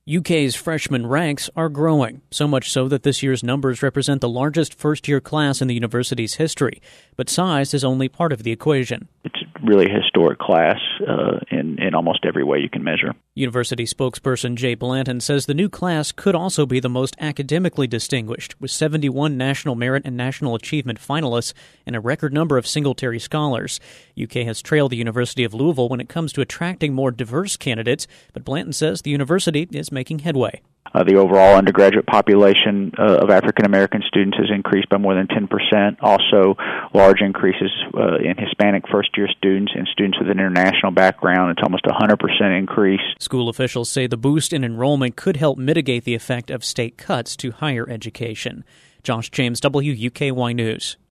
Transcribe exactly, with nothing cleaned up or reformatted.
U K's freshman ranks are growing, so much so that this year's numbers represent the largest first-year class in the university's history. But size is only part of the equation. It's really a historic class uh, in, in almost every way you can measure. University spokesperson Jay Blanton says the new class could also be the most academically distinguished, with seventy-one National Merit and National Achievement finalists and a record number of Singletary scholars. U K has trailed the University of Louisville when it comes to attracting more diverse candidates, but Blanton says the university is making headway. Uh, the overall undergraduate population uh, of African-American students has increased by more than ten percent. Also, large increases uh, in Hispanic first-year students and students with an international background. It's almost a one hundred percent increase. School officials say the boost in enrollment could help mitigate the effect of state cuts to higher education. Josh James, W U K Y News.